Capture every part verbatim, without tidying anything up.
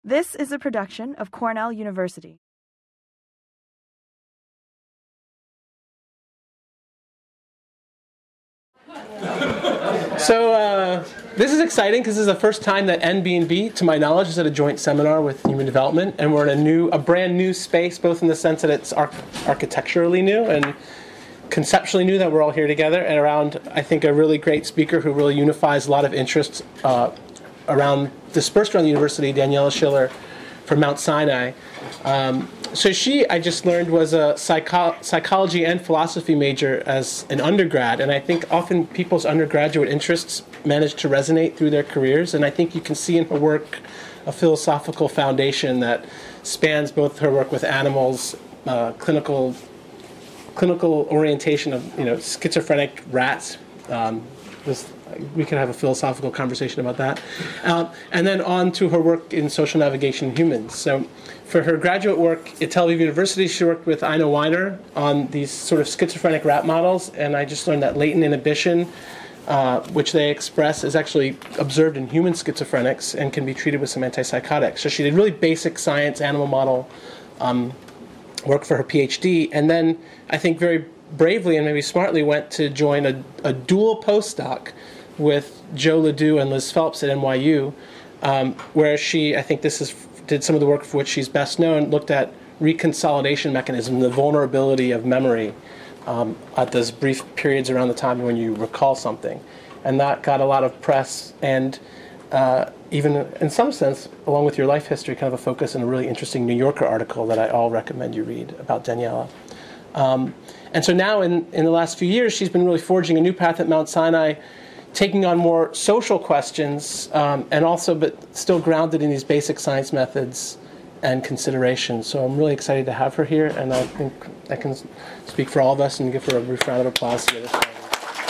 This is a production of Cornell University. So uh, this is exciting because this is the first time that N B and B, to my knowledge, is at a joint seminar with Human Development, and we're in a new, a brand new space, both in the sense that it's arch- architecturally new and conceptually new, that we're all here together, and around, I think, a really great speaker who really unifies a lot of interests uh, around, dispersed around the university, Daniela Schiller from Mount Sinai. Um, so she, I just learned, was a psycho- psychology and philosophy major as an undergrad, and I think often people's undergraduate interests manage to resonate through their careers, and I think you can see in her work a philosophical foundation that spans both her work with animals, uh, clinical clinical orientation of, you know, schizophrenic rats. Um, this, we can have a philosophical conversation about that. Um, and then on to her work in social navigation in humans. So for her graduate work at Tel Aviv University, she worked with Ina Weiner on these sort of schizophrenic rat models, and I just learned that latent inhibition, uh, which they express, is actually observed in human schizophrenics and can be treated with some antipsychotics. So she did really basic science animal model um, work for her PhD, and then I think very bravely and maybe smartly went to join a, a dual postdoc with Joe Ledoux and Liz Phelps at N Y U, um, where she, I think this is, did some of the work for which she's best known, looked at reconsolidation mechanism, the vulnerability of memory um, at those brief periods around the time when you recall something. And that got a lot of press and uh, even in some sense, along with your life history, kind of a focus in a really interesting New Yorker article that I all recommend you read about Daniela. Um, and so now in, in the last few years, she's been really forging a new path at Mount Sinai, taking on more social questions, um, and also, but still grounded in these basic science methods and considerations. So I'm really excited to have her here, and I think I can speak for all of us and give her a brief round of applause here this morning.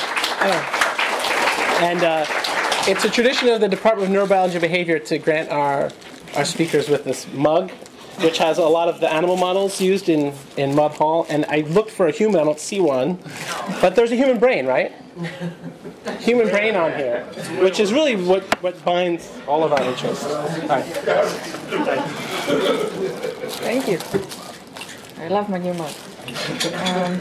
Oh. And uh, it's a tradition of the Department of Neurobiology and Behavior to grant our, our speakers with this mug, which has a lot of the animal models used in, in Mudd Hall. And I looked for a human, I don't see one. But there's a human brain, right? Human brain on here, which is really what, what binds all of our interests. All right. Thank you. I love my new mug. Um,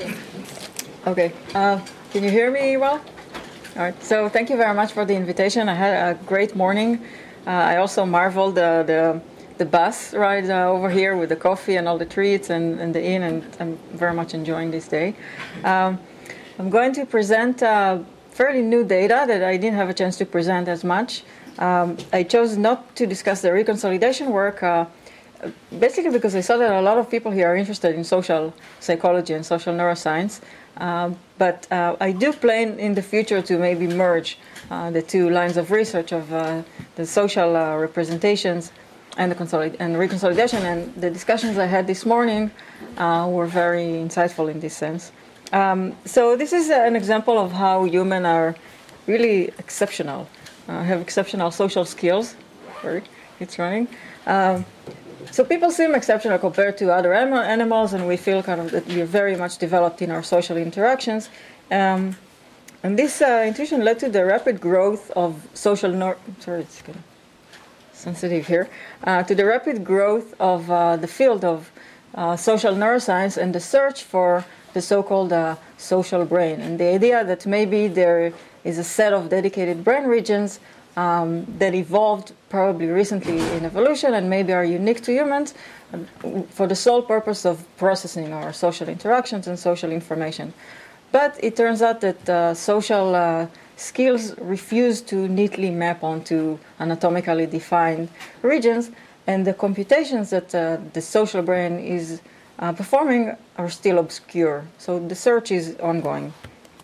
okay. Uh, can you hear me well? All right. So thank you very much for the invitation. I had a great morning. Uh, I also marveled uh, the the bus ride uh, over here with the coffee and all the treats and, and the inn, and I'm very much enjoying this day. Um, I'm going to present uh, fairly new data that I didn't have a chance to present as much. Um, I chose not to discuss the reconsolidation work, uh, basically because I saw that a lot of people here are interested in social psychology and social neuroscience. Um, but uh, I do plan in the future to maybe merge uh, the two lines of research of uh, the social uh, representations and the consolid- and reconsolidation. And the discussions I had this morning uh, were very insightful in this sense. Um, so this is an example of how humans are really exceptional, uh, have exceptional social skills. Sorry, it's running. Um, So people seem exceptional compared to other anim- animals, and we feel kind of that we're very much developed in our social interactions. Um, and this uh, intuition led to the rapid growth of social nor- sorry, it's kind of sensitive here, uh, to the rapid growth of uh, the field of uh, social neuroscience and the search for the so-called uh, social brain, and the idea that maybe there is a set of dedicated brain regions Um, that evolved probably recently in evolution and maybe are unique to humans uh, for the sole purpose of processing our social interactions and social information. But it turns out that uh, social uh, skills refuse to neatly map onto anatomically defined regions, and the computations that uh, the social brain is uh, performing are still obscure. So the search is ongoing.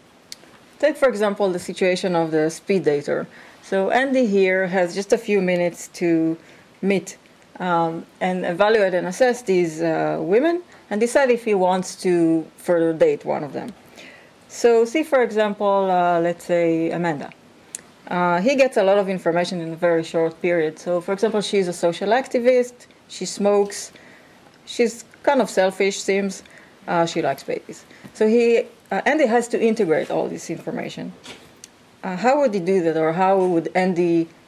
Take, for example, the situation of the speed dater. So Andy here has just a few minutes to meet um, and evaluate and assess these uh, women and decide if he wants to further date one of them. So see, for example, uh, let's say Amanda. Uh, he gets a lot of information in a very short period. So, for example, she's a social activist, she smokes, she's kind of selfish, seems, uh, she likes babies. So he, uh, Andy has to integrate all this information. Uh, how would he do that, or how would Andy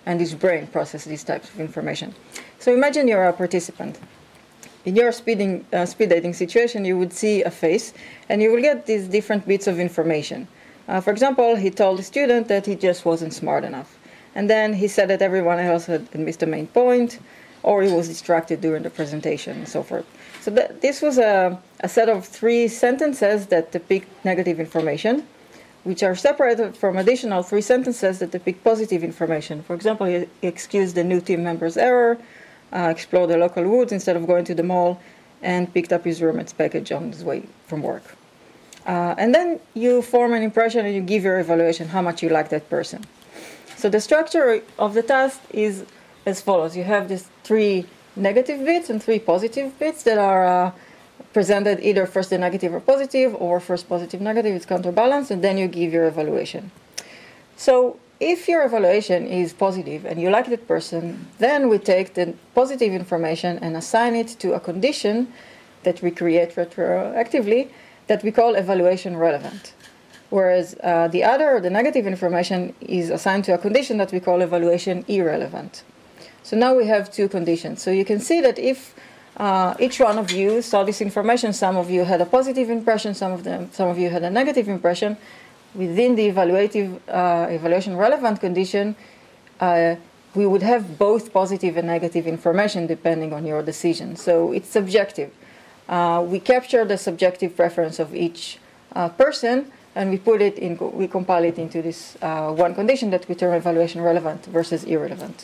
and his brain process these types of information. So imagine you're a participant. In your speeding, uh, speed dating situation, you would see a face, and you will get these different bits of information. Uh, for example, he told the student that he just wasn't smart enough. And then he said that everyone else had missed the main point, or he was distracted during the presentation, and so forth. So th this was a, a set of three sentences that depict negative information, which are separated from additional three sentences that depict positive information. For example, he excused the new team member's error, uh, explored the local woods instead of going to the mall, and picked up his roommate's package on his way from work. Uh, and then you form an impression and you give your evaluation how much you like that person. So the structure of the task is as follows. You have these three negative bits and three positive bits that are uh, presented either first the negative or positive, or first positive negative, it's counterbalanced, and then you give your evaluation. So if your evaluation is positive and you like that person, then we take the positive information and assign it to a condition that we create retroactively that we call evaluation relevant. Whereas uh, the other, the negative information, is assigned to a condition that we call evaluation irrelevant. So now we have two conditions. So you can see that if uh, each one of you saw this information, some of you had a positive impression, some of them, some of you had a negative impression, within the evaluative, uh, evaluation relevant condition, uh, we would have both positive and negative information depending on your decision. So it's subjective. Uh, we capture the subjective preference of each uh, person, and we put it in, we compile it into this uh, one condition that we term evaluation relevant versus irrelevant.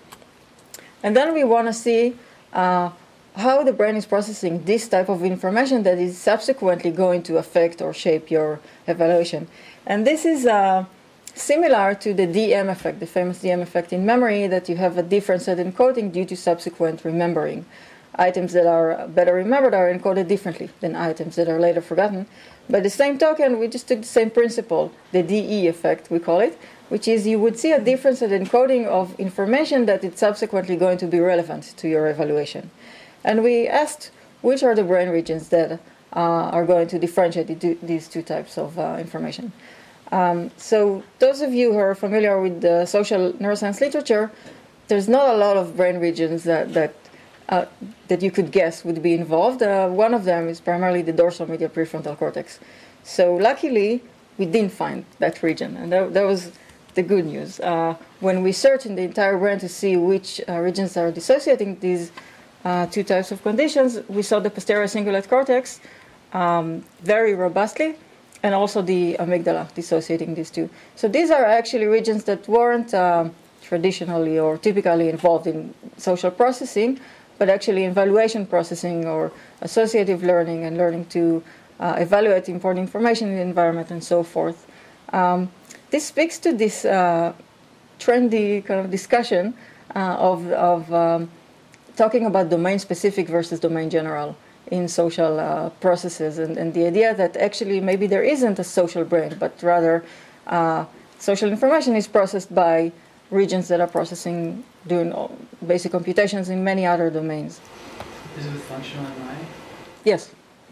And then we want to see uh, how the brain is processing this type of information that is subsequently going to affect or shape your evaluation. And this is uh, similar to the D M effect, the famous D M effect in memory, that you have a difference in encoding due to subsequent remembering. Items that are better remembered are encoded differently than items that are later forgotten. By the same token, we just took the same principle, the D E effect, we call it, which is you would see a difference in encoding of information that is subsequently going to be relevant to your evaluation. And we asked which are the brain regions that uh, are going to differentiate the, these two types of uh, information. Um, so those of you who are familiar with the social neuroscience literature, there's not a lot of brain regions that, that Uh, that you could guess would be involved. Uh, one of them is primarily the dorsal medial prefrontal cortex. So luckily, we didn't find that region, and that, that was the good news. Uh, when we searched in the entire brain to see which uh, regions are dissociating these uh, two types of conditions, we saw the posterior cingulate cortex um, very robustly, and also the amygdala dissociating these two. So these are actually regions that weren't um, traditionally or typically involved in social processing, but actually in evaluation processing or associative learning and learning to uh, evaluate important information in the environment and so forth. Um, this speaks to this uh, trendy kind of discussion uh, of, of um, talking about domain-specific versus domain-general in social uh, processes, and, and the idea that actually maybe there isn't a social brain, but rather uh, social information is processed by regions that are processing, doing basic computations in many other domains. Is it with functional M R I? Yes.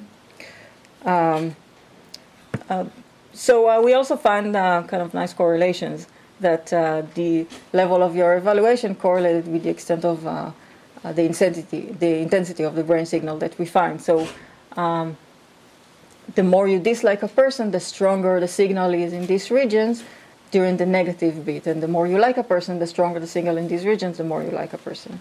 Um, uh, so uh, we also find uh, kind of nice correlations that uh, the level of your evaluation correlated with the extent of uh, uh, the intensity, the intensity of the brain signal that we find. So um, the more you dislike a person, the stronger the signal is in these regions during the negative bit, and the more you like a person, the stronger the signal in these regions, the more you like a person.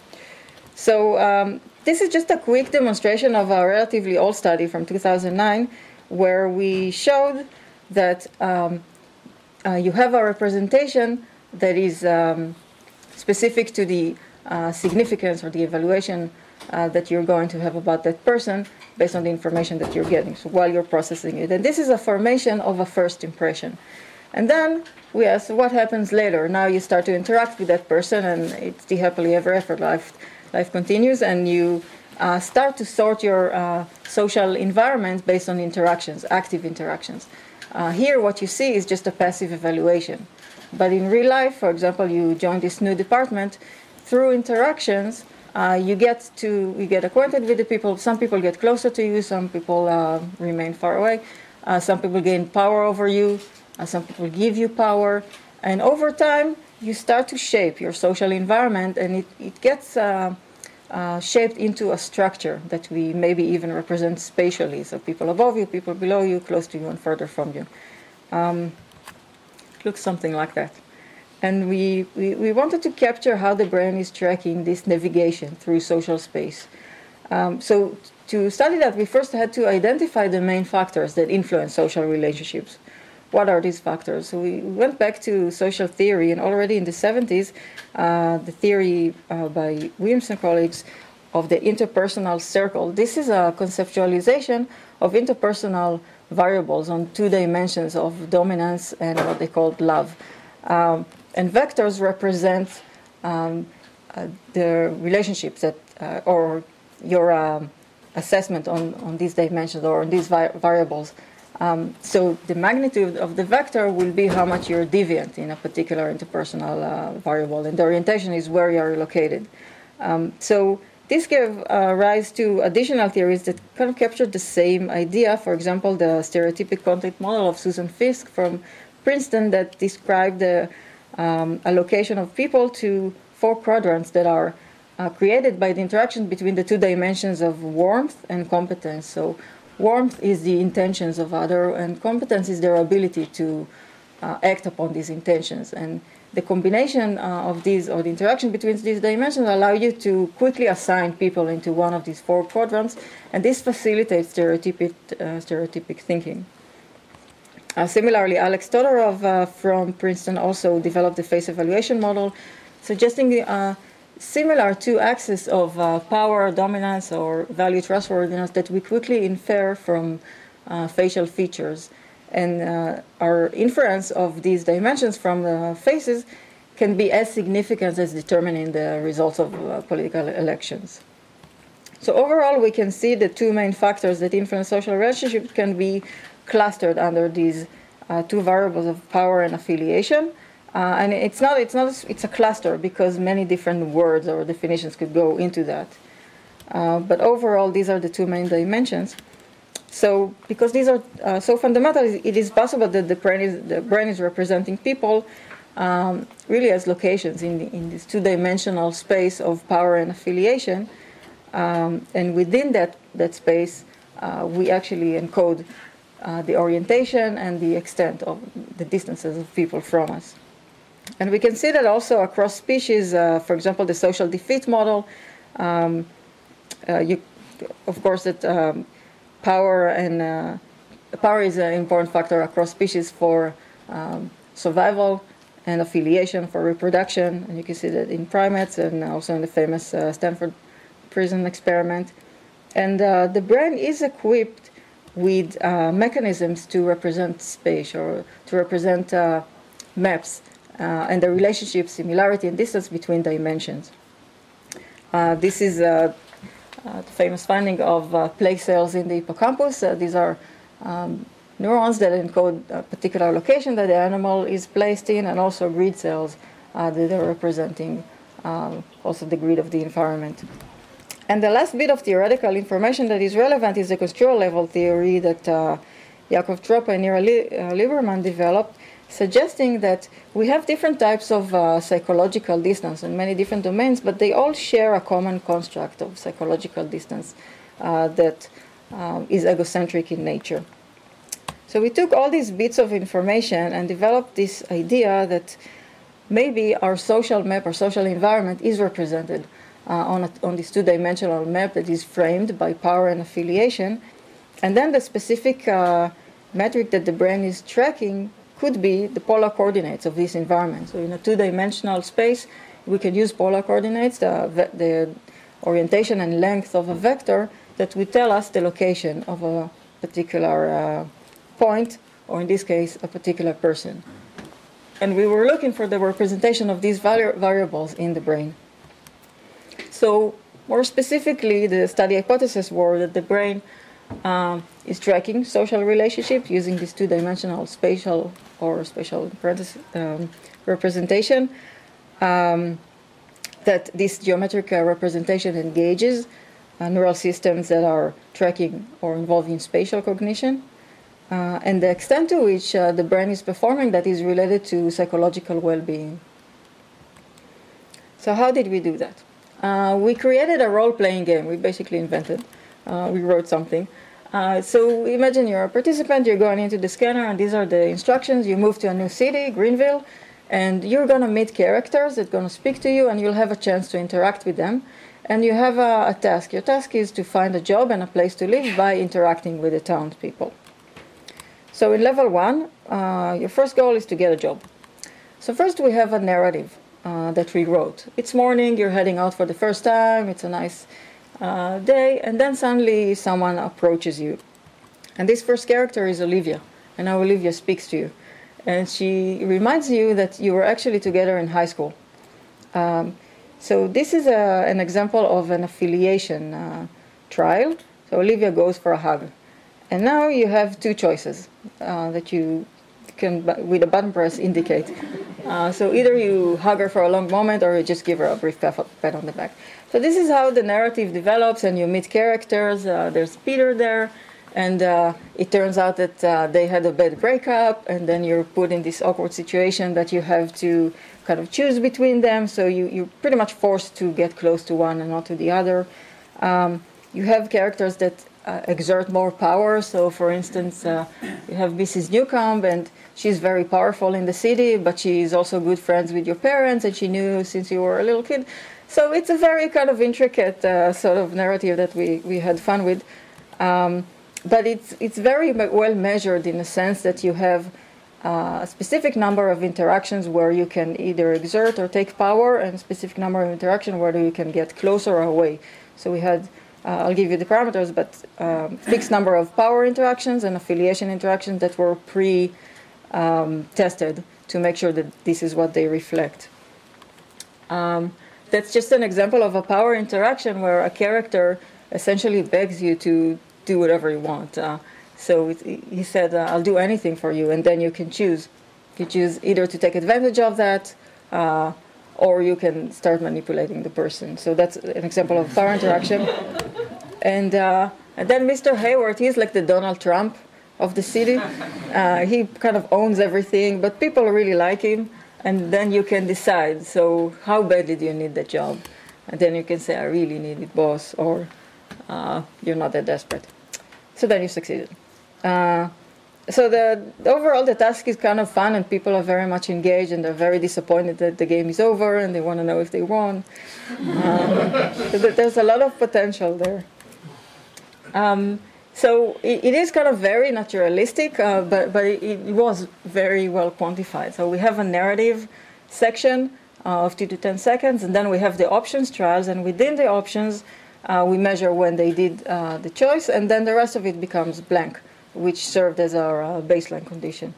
So um, this is just a quick demonstration of a relatively old study from two thousand nine, where we showed that um, uh, you have a representation that is um, specific to the uh, significance or the evaluation uh, that you're going to have about that person based on the information that you're getting, so while you're processing it. And this is a formation of a first impression. And then we ask what happens later. Now you start to interact with that person, and it's the happily ever after life. Life continues, and you uh, start to sort your uh, social environment based on interactions, active interactions. Uh, here, what you see is just a passive evaluation. But in real life, for example, you join this new department, through interactions, uh, you get to you get acquainted with the people. Some people get closer to you, some people uh, remain far away, uh, some people gain power over you. Uh, some people give you power, and over time you start to shape your social environment, and it, it gets uh, uh, shaped into a structure that we maybe even represent spatially. So people above you, people below you, close to you, and further from you. Um, it looks something like that. And we, we, we wanted to capture how the brain is tracking this navigation through social space. Um, so to study that, we first had to identify the main factors that influence social relationships. What are these factors? So we went back to social theory, and already in the seventies, uh, the theory uh, by Williams and colleagues of the interpersonal circle. This is a conceptualization of interpersonal variables on two dimensions of dominance and what they called love. Um, and vectors represent um, uh, the relationships that, uh, or your um, assessment on, on these dimensions or on these vi variables. Um, so the magnitude of the vector will be how much you're deviant in a particular interpersonal uh, variable, and the orientation is where you are located. Um, so this gave uh, rise to additional theories that kind of captured the same idea. For example, the stereotypic content model of Susan Fiske from Princeton that described the um, allocation of people to four quadrants that are uh, created by the interaction between the two dimensions of warmth and competence. So warmth is the intentions of other, and competence is their ability to uh, act upon these intentions. And the combination uh, of these, or the interaction between these dimensions, allow you to quickly assign people into one of these four quadrants, and this facilitates stereotypic, uh, stereotypic thinking. Uh, similarly, Alex Todorov uh, from Princeton also developed the face evaluation model, suggesting uh, similar two axes of uh, power, dominance, or value trustworthiness that we quickly infer from uh, facial features. And uh, our inference of these dimensions from the faces can be as significant as determining the results of uh, political elections. So overall, we can see the two main factors that influence social relationships can be clustered under these uh, two variables of power and affiliation. Uh, and it's not, it's not, a, it's a cluster because many different words or definitions could go into that. Uh, but overall, these are the two main dimensions. So, because these are uh, so fundamental, it is possible that the brain is, the brain is representing people um, really as locations in, the, in this two-dimensional space of power and affiliation. Um, and within that, that space, uh, we actually encode uh, the orientation and the extent of the distances of people from us. And we can see that also across species. Uh, for example, the social defeat model, um, uh, you, of course, that um, power and uh, power is an important factor across species for um, survival and affiliation for reproduction. And you can see that in primates and also in the famous uh, Stanford prison experiment. And uh, the brain is equipped with uh, mechanisms to represent space or to represent uh, maps uh, and the relationship, similarity, and distance between dimensions. Uh, this is uh, Uh, the famous finding of uh, plaque cells in the hippocampus. Uh, these are um, neurons that encode a particular location that the animal is placed in, and also grid cells uh, that are representing um, also the grid of the environment. And the last bit of theoretical information that is relevant is the construal level theory that uh, Yakov Tropa and Ira uh, Lieberman developed, suggesting that we have different types of uh, psychological distance in many different domains, but they all share a common construct of psychological distance uh, that uh, is egocentric in nature. So we took all these bits of information and developed this idea that maybe our social map, our social environment is represented uh, on, a, on this two-dimensional map that is framed by power and affiliation. And then the specific uh, metric that the brain is tracking could be the polar coordinates of this environment. So in a two-dimensional space, we can use polar coordinates, the, the orientation and length of a vector that will tell us the location of a particular uh, point, or in this case, a particular person. And we were looking for the representation of these vari variables in the brain. So more specifically, the study hypothesis were that the brain um, is tracking social relationships using this two-dimensional spatial or spatial um, representation, um, that this geometric uh, representation engages uh, neural systems that are tracking or involving spatial cognition, uh, and the extent to which uh, the brain is performing that is related to psychological well-being. So how did we do that? Uh, we created a role-playing game. We basically invented. Uh, we wrote something. Uh, so imagine you're a participant, you're going into the scanner, and these are the instructions. You move to a new city, Greenville, and you're going to meet characters that are going to speak to you, and you'll have a chance to interact with them. And you have a, a task. Your task is to find a job and a place to live by interacting with the townspeople. So in level one, uh, your first goal is to get a job. So first we have a narrative uh, that we wrote. It's morning, you're heading out for the first time, it's a nice uh, day, and then suddenly someone approaches you. And this first character is Olivia, and now Olivia speaks to you. And she reminds you that you were actually together in high school. Um, so this is a, an example of an affiliation uh, trial. So Olivia goes for a hug. And now you have two choices uh, that you can, with a button press, indicate. Uh, so either you hug her for a long moment or you just give her a brief pat on the back. So this is how the narrative develops, and you meet characters. Uh, there's Peter there, and uh, it turns out that uh, they had a bad breakup, and then you're put in this awkward situation that you have to kind of choose between them. So you, you're pretty much forced to get close to one and not to the other. Um, you have characters that Uh, exert more power. So, for instance, uh, you have Missus Newcomb, and she's very powerful in the city, but she's also good friends with your parents, and she knew since you were a little kid. So it's a very kind of intricate uh, sort of narrative that we, we had fun with. Um, but it's, it's very well measured in the sense that you have uh, a specific number of interactions where you can either exert or take power, and a specific number of interactions where you can get closer or away. So we had Uh, I'll give you the parameters, but um, fixed number of power interactions and affiliation interactions that were pre-tested um, to make sure that this is what they reflect. Um, that's just an example of a power interaction where a character essentially begs you to do whatever you want. Uh, so it, he said, uh, I'll do anything for you, and then you can choose. You choose either to take advantage of that, uh, or you can start manipulating the person. So that's an example of power interaction. And, uh, and then Mister Hayward, he's like the Donald Trump of the city. Uh, he kind of owns everything, but people really like him. And then you can decide, so how badly do you need the job? And then you can say, I really need it, boss, or uh, you're not that desperate. So then you succeeded. Uh, So the overall, the task is kind of fun, and people are very much engaged, and they're very disappointed that the game is over, and they want to know if they won. Um, so there's a lot of potential there. Um, so it, it is kind of very naturalistic, uh, but, but it, it was very well quantified. So we have a narrative section uh, of two to ten seconds, and then we have the options trials, and within the options, uh, we measure when they did uh, the choice, and then the rest of it becomes blank, which served as our uh, baseline condition.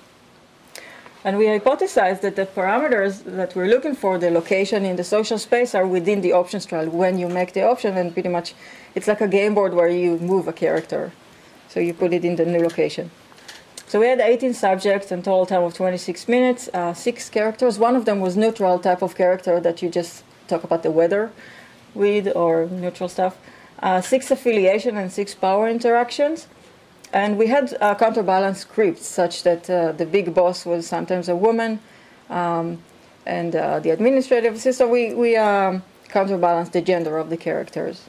And we hypothesized that the parameters that we're looking for, the location in the social space, are within the options trial when you make the option, and pretty much it's like a game board where you move a character. So you put it in the new location. So we had eighteen subjects and total time of twenty-six minutes, uh, six characters. One of them was neutral type of character that you just talk about the weather with, or neutral stuff. Uh, six affiliation and six power interactions. And we had uh, counterbalance scripts such that uh, the big boss was sometimes a woman, um, and uh, the administrative assistant, we, we um, counterbalanced the gender of the characters.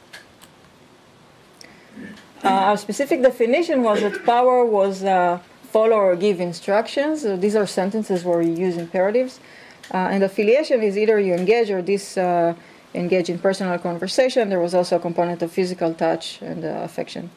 Uh, our specific definition was that power was uh, follow or give instructions. So these are sentences where you use imperatives. Uh, and affiliation is either you engage or this uh, engage in personal conversation. There was also a component of physical touch and uh, affection.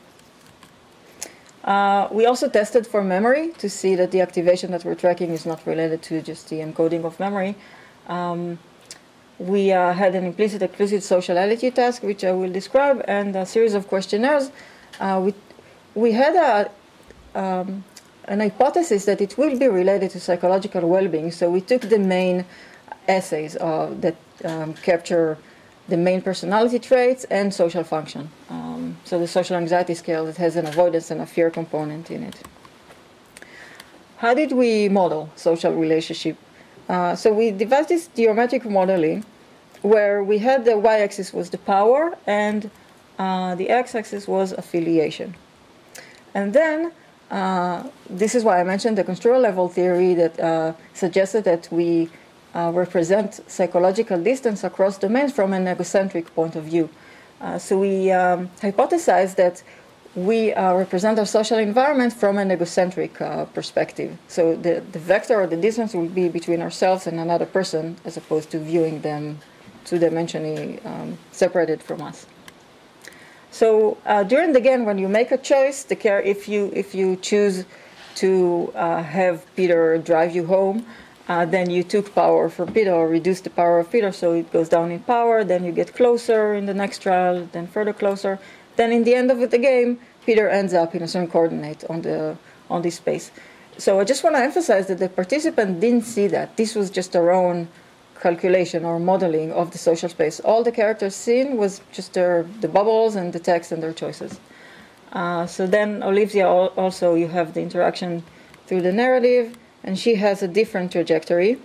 Uh, we also tested for memory to see that the activation that we're tracking is not related to just the encoding of memory. Um, we uh, had an implicit explicit sociality task, which I will describe, and a series of questionnaires. Uh, we, we had a, um, an hypothesis that it will be related to psychological well-being, so we took the main essays uh, that um, capture the main personality traits and social function. Um, so the social anxiety scale that has an avoidance and a fear component in it. How did we model social relationship? Uh, so we devised this geometric modeling where we had the y-axis was the power and uh, the x-axis was affiliation. And then, uh, this is why I mentioned the construal level theory that uh, suggested that we uh, represent psychological distance across domains from an egocentric point of view. Uh, so we um, hypothesized that we uh, represent our social environment from an egocentric uh, perspective. So the, the vector or the distance will be between ourselves and another person, as opposed to viewing them two-dimensionally um, separated from us. So uh, during the game, when you make a choice, the care, if you if you choose to uh, have Peter drive you home, uh, then you took power from Peter or reduced the power of Peter, so it goes down in power. Then you get closer in the next trial, then further closer. Then in the end of the game, Peter ends up in a certain coordinate on the on this space. So I just want to emphasize that the participant didn't see that. This was just our own calculation or modeling of the social space. All the characters seen was just their, the bubbles and the text and their choices. Uh, so then Olivia also, you have the interaction through the narrative, and she has a different trajectory.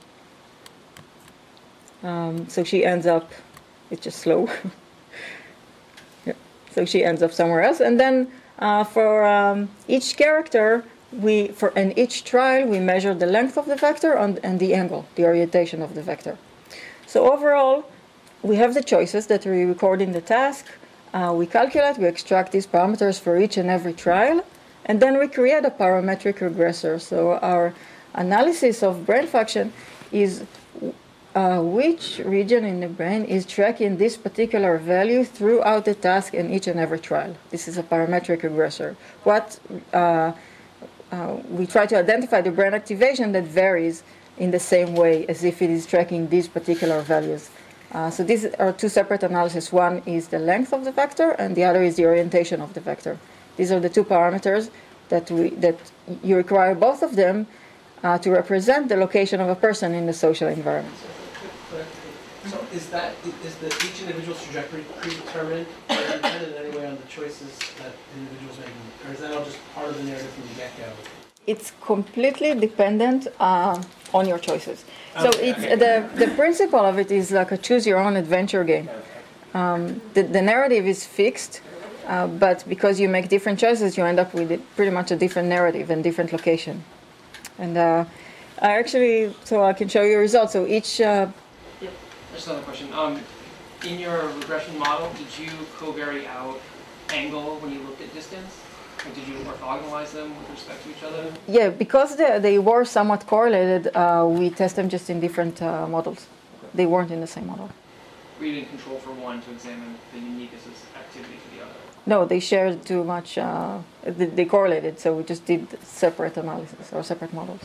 Um, so she ends up, it's just slow. Yeah. So she ends up somewhere else. And then uh, for um, each character, We, for in each trial, we measure the length of the vector and, and the angle, the orientation of the vector. So overall, we have the choices that we record in the task. Uh, we calculate, we extract these parameters for each and every trial, and then we create a parametric regressor. So our analysis of brain function is uh, which region in the brain is tracking this particular value throughout the task in each and every trial. This is a parametric regressor. What uh, Uh, we try to identify the brain activation that varies in the same way as if it is tracking these particular values. Uh, so these are two separate analyses. One is the length of the vector, and the other is the orientation of the vector. These are the two parameters that we that you require both of them uh, to represent the location of a person in the social environment. So is that is the each individual's trajectory predetermined or dependent in any way on the choices that individuals make, or is that all just part of the narrative from the get-go? It's completely dependent uh, on your choices. So Okay. it's the the principle of it is like a choose-your-own-adventure game. Um, the, the narrative is fixed, uh, but because you make different choices, you end up with it pretty much a different narrative and different location. And uh, I actually, so I can show you results. So each. Uh, Just another question. Um, in your regression model, did you covary out angle when you looked at distance? Or did you orthogonalize them with respect to each other? Yeah, because they, they were somewhat correlated, uh, we test them just in different uh, models. Okay. They weren't in the same model. We didn't control for one to examine the uniqueness of activity to the other. No, they shared too much. Uh, they, they correlated, so we just did separate analysis or separate models.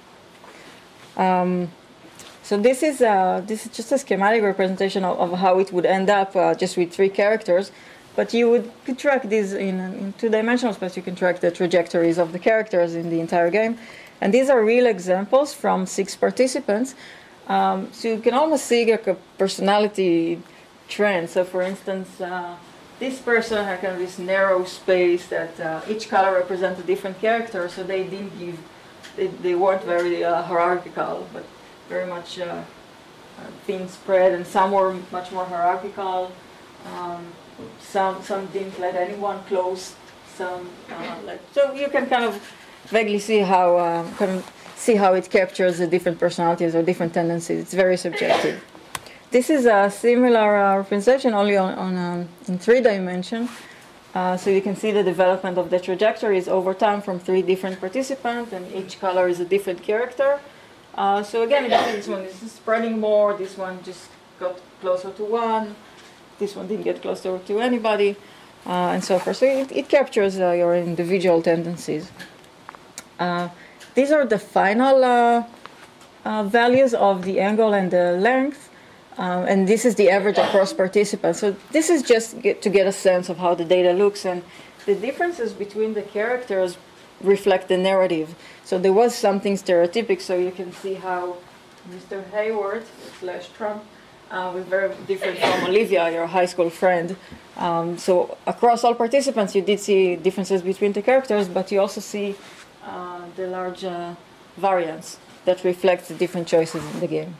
Um, So this is uh, this is just a schematic representation of, of how it would end up, uh, just with three characters. But you would could track these in, in two-dimensional space. You can track the trajectories of the characters in the entire game, and these are real examples from six participants. Um, so you can almost see like a personality trend. So, for instance, uh, this person had kind of this narrow space that uh, each color represents a different character. So they didn't give, they, they weren't very uh, hierarchical, but very much uh, uh, thin spread, and some were much more hierarchical. Um, some some didn't let anyone close. Some uh, like so you can kind of vaguely see how uh, kind of see how it captures the different personalities or different tendencies. It's very subjective. This is a similar uh, representation, only on, on um, in three dimension. Uh, so you can see the development of the trajectories over time from three different participants, and each color is a different character. Uh, so again, this one is spreading more, this one just got closer to one, this one didn't get closer to anybody, uh, and so forth. So it, it captures uh, your individual tendencies. Uh, these are the final uh, uh, values of the angle and the length, um, and this is the average across participants. So this is just get, to get a sense of how the data looks, and the differences between the characters reflect the narrative. So there was something stereotypic, so you can see how Mister Hayward slash Trump uh, was very different from Olivia, your high school friend. Um, so across all participants, you did see differences between the characters, but you also see uh, the large uh, variance that reflects the different choices in the game.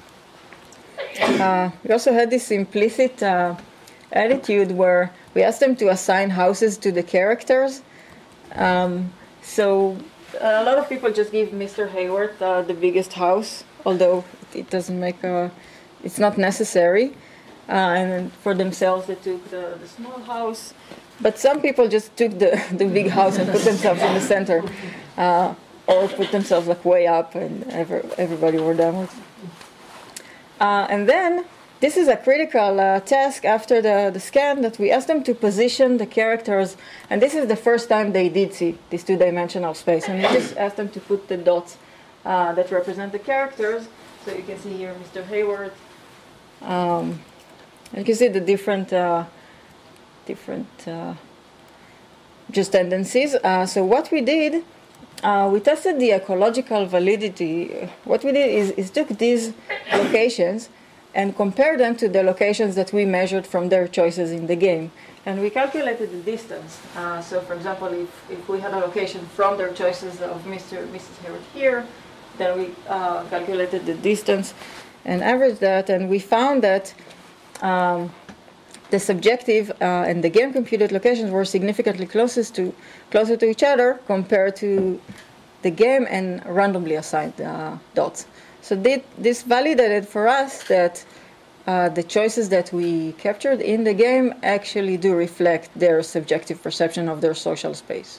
Uh, we also had this implicit uh, attitude where we asked them to assign houses to the characters. Um, so a lot of people just give Mister Hayward uh, the biggest house, although it doesn't make a, it's not necessary. Uh, and then for themselves, they took the, the small house. But some people just took the, the big house and put themselves in the center, uh, or put themselves like way up, and ever, everybody were downwards. Uh, and then this is a critical uh, task after the, the scan, that we asked them to position the characters, and this is the first time they did see this two-dimensional space, and we just asked them to put the dots uh, that represent the characters. So you can see here Mister Hayward. Um, you can see the different uh, different uh, just tendencies. Uh, so what we did, uh, we tested the ecological validity. What we did is, is took these locations and compared them to the locations that we measured from their choices in the game. And we calculated the distance. Uh, so for example, if, if we had a location from their choices of Mister and Missus Hayward here, then we uh, calculated the distance and averaged that, and we found that um, the subjective uh, and the game computed locations were significantly closest to, closer to each other compared to the game and randomly assigned uh, dots. So they, this validated for us that uh, the choices that we captured in the game actually do reflect their subjective perception of their social space.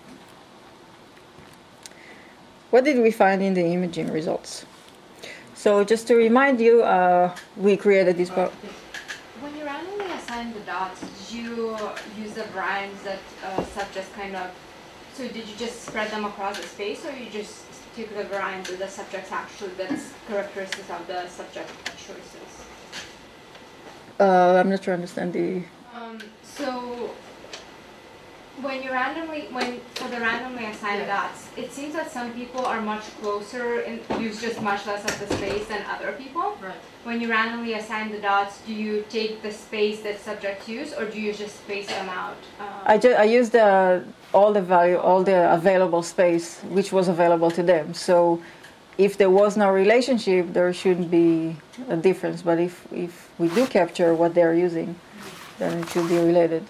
What did we find in the imaging results? So just to remind you, uh, we created this. When you randomly assigned the dots, did you use the variants that uh, subjects kind of, so did you just spread them across the space, or you just took the variants that the subjects actually, that's characteristics of the subject choices? Uh, I'm not sure I understand the... Um, so when you randomly, when for the randomly assigned Yeah. dots, it seems that some people are much closer and use just much less of the space than other people. Right. When you randomly assign the dots, do you take the space that subjects use, or do you just space them out? Um, I, ju- I used the, all the value, all the available space which was available to them. So if there was no relationship, there shouldn't be a difference. But if, if we do capture what they're using, then it should be related.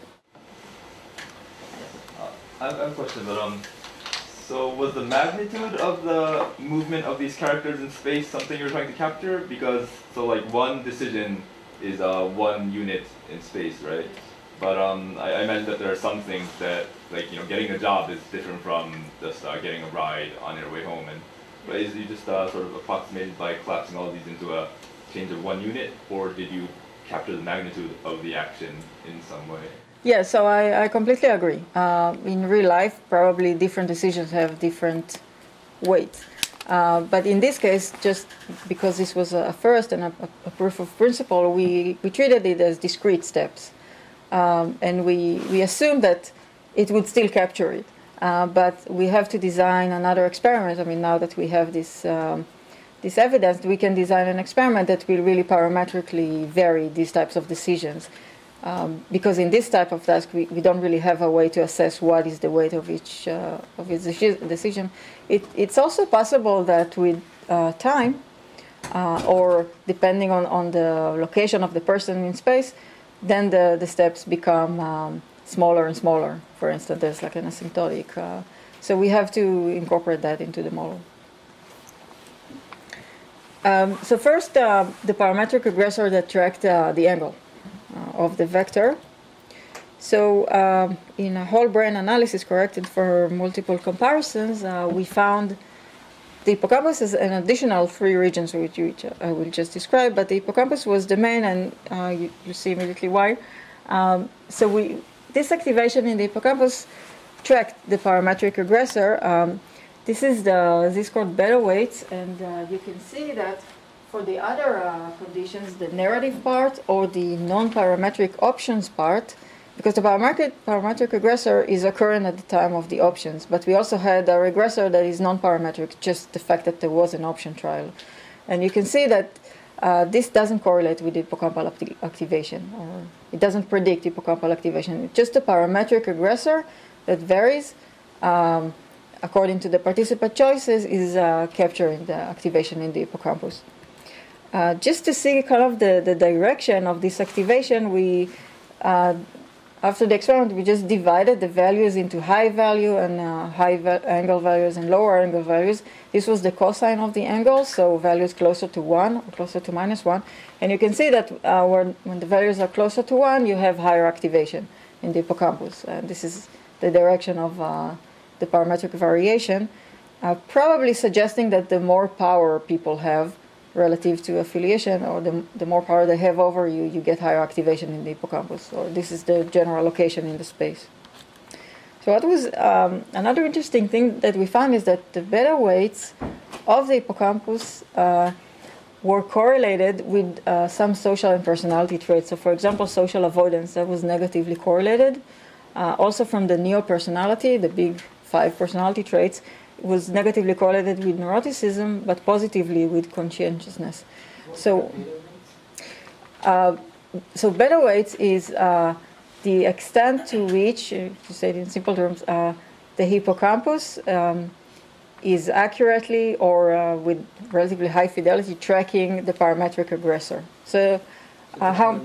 I have a question, but um, so was the magnitude of the movement of these characters in space something you were trying to capture? Because so like one decision is uh one unit in space, right? But um, I, I imagine that there are some things that like you know getting a job is different from just uh, getting a ride on your way home, and but is you just uh, sort of approximated by collapsing all of these into a change of one unit, or did you capture the magnitude of the action in some way? Yeah, so I, I completely agree. Uh, in real life, probably different decisions have different weight. Uh, but in this case, just because this was a first and a, a proof of principle, we, we treated it as discrete steps. Um, and we, we assumed that it would still capture it. Uh, but we have to design another experiment. I mean, now that we have this, um, this evidence, we can design an experiment that will really parametrically vary these types of decisions. Um, because in this type of task, we, we don't really have a way to assess what is the weight of each uh, of each decision. It, it's also possible that with uh, time, uh, or depending on, on the location of the person in space, then the, the steps become um, smaller and smaller. For instance, there's like an asymptotic. Uh, so we have to incorporate that into the model. Um, so first, uh, the parametric regressor that tracked uh, the angle Uh, of the vector. So um, in a whole brain analysis corrected for multiple comparisons, uh, we found the hippocampus as an additional three regions which, which I will just describe, but the hippocampus was the main, and uh, you, you see immediately why. Um, so we, this activation in the hippocampus tracked the parametric regressor. Um, this is the z-scored beta weights, and uh, you can see that for the other uh, conditions, the narrative part or the non-parametric options part, because the parametric, parametric regressor is occurring at the time of the options, but we also had a regressor that is non-parametric, just the fact that there was an option trial. And you can see that uh, this doesn't correlate with hippocampal acti activation, or it doesn't predict hippocampal activation. It's just a parametric regressor that varies um, according to the participant choices is uh, capturing the activation in the hippocampus. Uh, just to see kind of the, the direction of this activation, we uh, after the experiment, we just divided the values into high value and uh, high va angle values and lower angle values. This was the cosine of the angle, so values closer to one or closer to minus one. And you can see that uh, when, when the values are closer to one, you have higher activation in the hippocampus. And this is the direction of uh, the parametric variation, uh, probably suggesting that the more power people have relative to affiliation, or the, the more power they have over you, you get higher activation in the hippocampus, or this is the general location in the space. So what was um, another interesting thing that we found is that the beta weights of the hippocampus uh, were correlated with uh, some social and personality traits. So for example, social avoidance, that was negatively correlated. Uh, also from the neo-personality, the big five personality traits, was negatively correlated with neuroticism, but positively with conscientiousness. So, uh, so beta weights is uh, the extent to which, uh, to say it in simple terms, uh, the hippocampus um, is accurately or uh, with relatively high fidelity tracking the parametric aggressor. So, uh, how?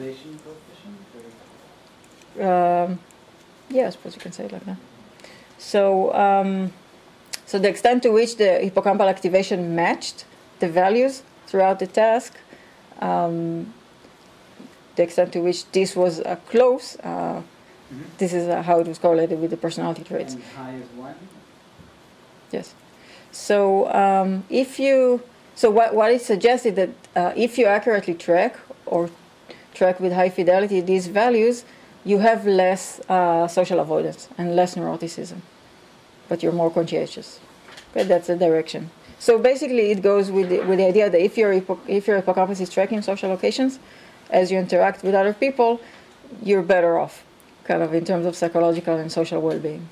Um, yeah, I suppose you can say it like that. So. Um, So the extent to which the hippocampal activation matched the values throughout the task, um, the extent to which this was uh, close, uh, mm-hmm. this is uh, how it was correlated with the personality traits. And high is one? Yes. So um, if you, so what, what it suggested that uh, if you accurately track or track with high fidelity these values, you have less uh, social avoidance and less neuroticism, but you're more conscientious. Okay, that's the direction. So basically, it goes with the, with the idea that if your if your hippocampus is tracking social locations, as you interact with other people, you're better off, kind of in terms of psychological and social well-being.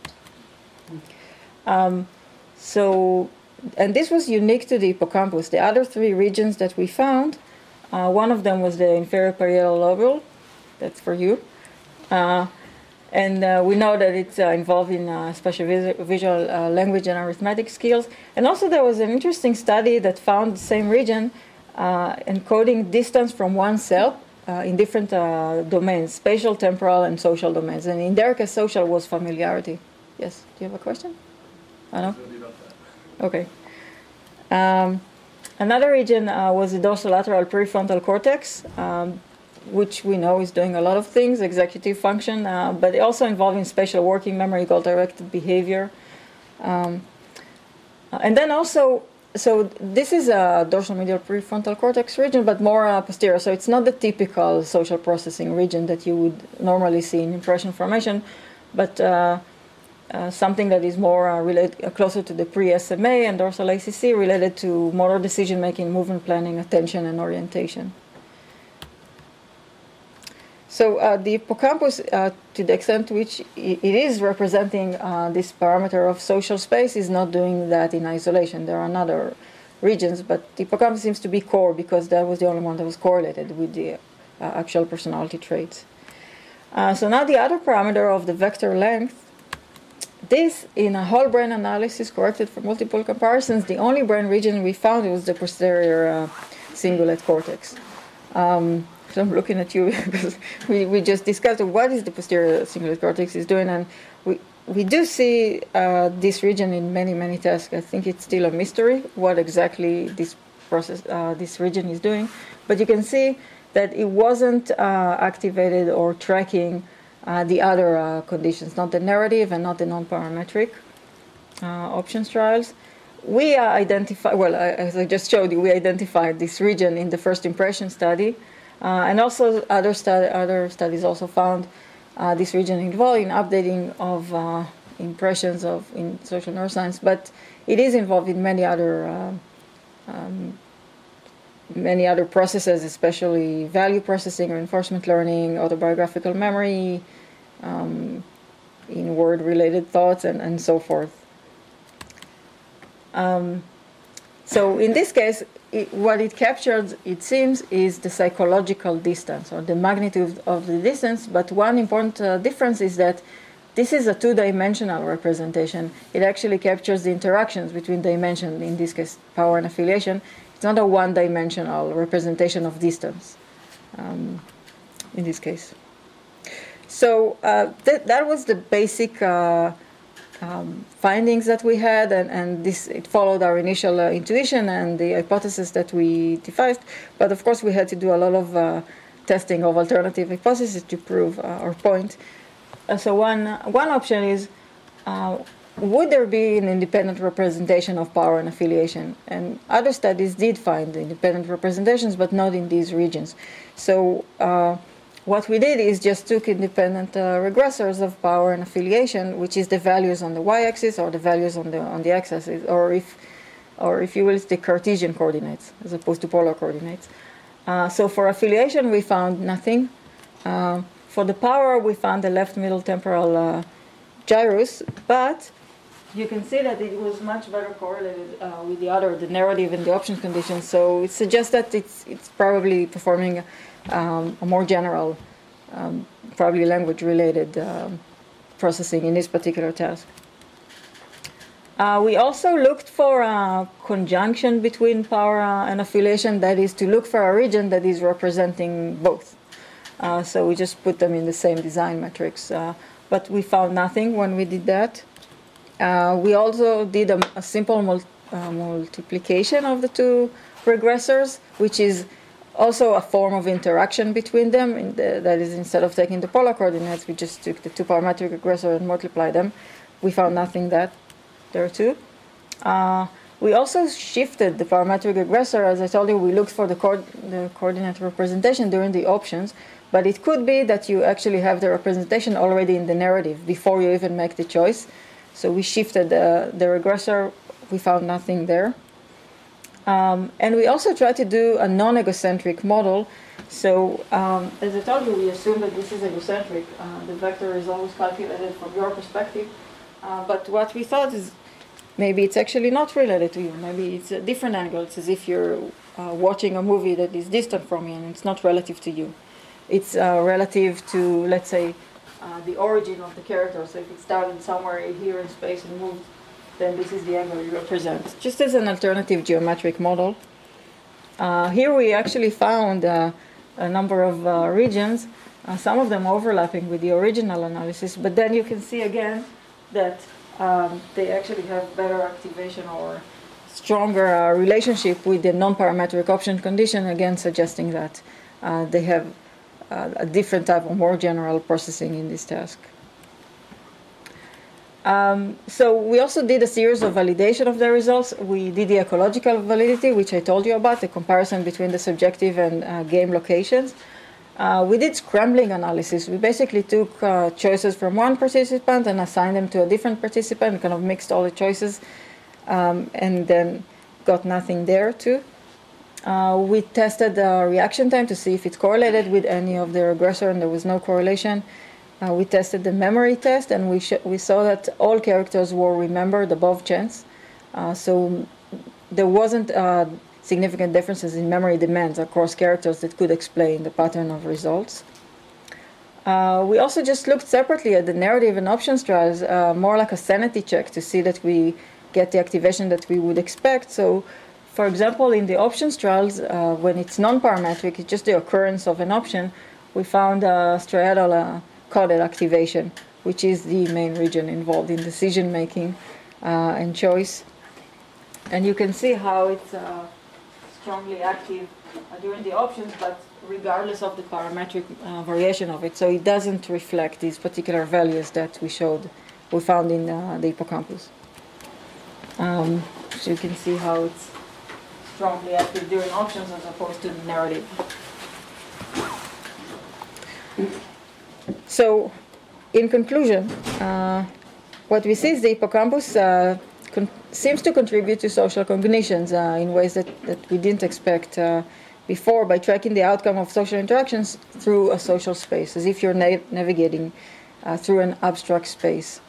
Um, so, and this was unique to the hippocampus. The other three regions that we found, uh, one of them was the inferior parietal lobule. That's for you. Uh, And uh, we know that it's uh, involved in uh, special vis visual uh, language and arithmetic skills. And also there was an interesting study that found the same region uh, encoding distance from one cell uh, in different uh, domains, spatial, temporal, and social domains. And in their case, social was familiarity. Yes, do you have a question? I know? Okay. Um, another region uh, was the dorsolateral prefrontal cortex. Um, which we know is doing a lot of things, executive function, uh, but also involving spatial working memory, goal-directed behavior. Um, and then also, so this is a dorsal medial prefrontal cortex region, but more uh, posterior. So it's not the typical social processing region that you would normally see in impression formation, but uh, uh, something that is more uh, related, uh, closer to the pre-S M A and dorsal A C C, related to motor decision-making, movement planning, attention, and orientation. So uh, the hippocampus, uh, to the extent to which it is representing uh, this parameter of social space, is not doing that in isolation. There are other regions, but the hippocampus seems to be core because that was the only one that was correlated with the uh, actual personality traits. Uh, so now the other parameter of the vector length, this in a whole brain analysis corrected for multiple comparisons, the only brain region we found was the posterior uh, cingulate cortex. Um, So I'm looking at you because we, we just discussed what is the posterior cingulate cortex is doing, and we we do see uh, this region in many many tasks. I think it's still a mystery what exactly this process uh, this region is doing, but you can see that it wasn't uh, activated or tracking uh, the other uh, conditions, not the narrative and not the non-parametric uh, options trials. We uh, identified well, as I just showed you, we identified this region in the first impression study. Uh, and also other, stu other studies also found uh, this region involved in updating of uh, impressions of in social neuroscience, but it is involved in many other uh, um, many other processes, especially value processing, reinforcement learning, autobiographical memory, um, in word-related thoughts, and, and so forth. Um, so in this case, It, what it captured, it seems, is the psychological distance or the magnitude of the distance. But one important uh, difference is that this is a two-dimensional representation. It actually captures the interactions between dimensions, in this case, power and affiliation. It's not a one-dimensional representation of distance um, in this case. so uh, th- that was the basic uh, um, findings that we had, and, and this it followed our initial uh, intuition and the hypothesis that we devised. But of course, we had to do a lot of uh, testing of alternative hypotheses to prove uh, our point. Uh, so one one option is, uh, would there be an independent representation of power and affiliation? And other studies did find independent representations, but not in these regions. So uh, what we did is just took independent uh, regressors of power and affiliation, which is the values on the y-axis or the values on the on the x-axis, or if, or if you will, it's the Cartesian coordinates as opposed to polar coordinates. Uh, so for affiliation, we found nothing. Uh, for the power, we found the left middle temporal uh, gyrus, but you can see that it was much better correlated uh, with the other, the narrative and the options conditions. So it suggests that it's it's probably performing um, a more general, um, probably language-related um, processing in this particular task. Uh, we also looked for a conjunction between power uh, and affiliation, that is to look for a region that is representing both. Uh, so we just put them in the same design metrics. Uh, but we found nothing when we did that. Uh, we also did a, a simple mul uh, multiplication of the two regressors, which is also a form of interaction between them. In the, that is, instead of taking the polar coordinates, we just took the two parametric regressor and multiplied them. We found nothing that there too. Uh, we also shifted the parametric regressor. As I told you, we looked for the, co the coordinate representation during the options, but it could be that you actually have the representation already in the narrative before you even make the choice. So we shifted uh, the regressor. We found nothing there. Um, and we also tried to do a non-egocentric model. So um, as I told you, we assume that this is egocentric. Uh, the vector is always calculated from your perspective. Uh, but what we thought is maybe it's actually not related to you. Maybe it's a different angle. It's as if you're uh, watching a movie that is distant from you and it's not relative to you. It's uh, relative to, let's say, uh, the origin of the character. So if it started somewhere here in space and moved, then this is the angle you represent. Just as an alternative geometric model. Uh, here we actually found uh, a number of uh, regions, uh, some of them overlapping with the original analysis, but then you can see again that um, they actually have better activation or stronger uh, relationship with the non-parametric option condition, again suggesting that uh, they have uh, a different type of more general processing in this task. Um, so we also did a series of validation of the results. We did the ecological validity, which I told you about, the comparison between the subjective and uh, game locations. Uh, we did scrambling analysis. We basically took uh, choices from one participant and assigned them to a different participant, kind of mixed all the choices, um, and then got nothing there too. Uh, we tested the reaction time to see if it correlated with any of the regressor, and there was no correlation. Uh, we tested the memory test, and we, sh we saw that all characters were remembered above chance. Uh, so there wasn't uh, significant differences in memory demands across characters that could explain the pattern of results. Uh, we also just looked separately at the narrative and options trials, uh, more like a sanity check to see that we get the activation that we would expect. So, for example, in the options trials, uh, when it's non-parametric, it's just the occurrence of an option, we found a striatal uh, coded activation, which is the main region involved in decision-making uh, and choice. And you can see how it's uh, strongly active uh, during the options, but regardless of the parametric uh, variation of it. So it doesn't reflect these particular values that we showed, we found in uh, the hippocampus. Um, so you can see how it's strongly active during options as opposed to the narrative. So, in conclusion, uh, what we see is the hippocampus uh, seems to contribute to social cognitions uh, in ways that, that we didn't expect uh, before, by tracking the outcome of social interactions through a social space, as if you're na navigating uh, through an abstract space.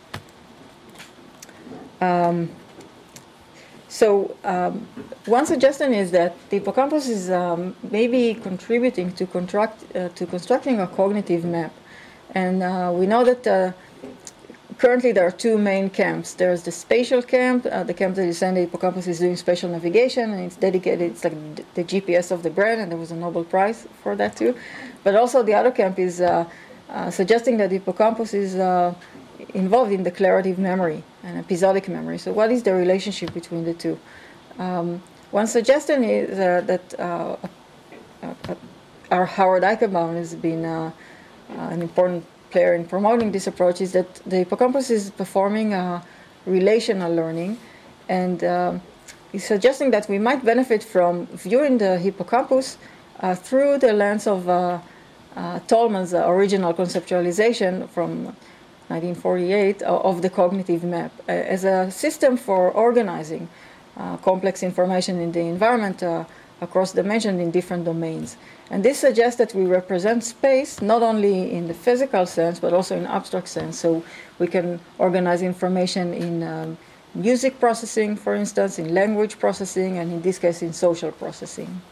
Um, so, um, one suggestion is that the hippocampus is um, maybe contributing to, contract, uh, to constructing a cognitive map. And uh, we know that uh, currently there are two main camps. There's the spatial camp, uh, the camp that is saying the hippocampus is doing spatial navigation, and it's dedicated, it's like the G P S of the brain, and there was a Nobel Prize for that too. But also the other camp is uh, uh, suggesting that the hippocampus is uh, involved in declarative memory and episodic memory. So what is the relationship between the two? Um, one suggestion is uh, that uh, uh, uh, our Howard Eichenbaum has been uh, uh, an important player in promoting this approach, is that the hippocampus is performing uh, relational learning, and uh, he's suggesting that we might benefit from viewing the hippocampus uh, through the lens of uh, uh, Tolman's uh, original conceptualization from nineteen forty-eight of the cognitive map uh, as a system for organizing uh, complex information in the environment uh, across dimensions in different domains. And this suggests that we represent space not only in the physical sense, but also in abstract sense. So we can organize information in um, music processing, for instance, in language processing, and in this case, in social processing.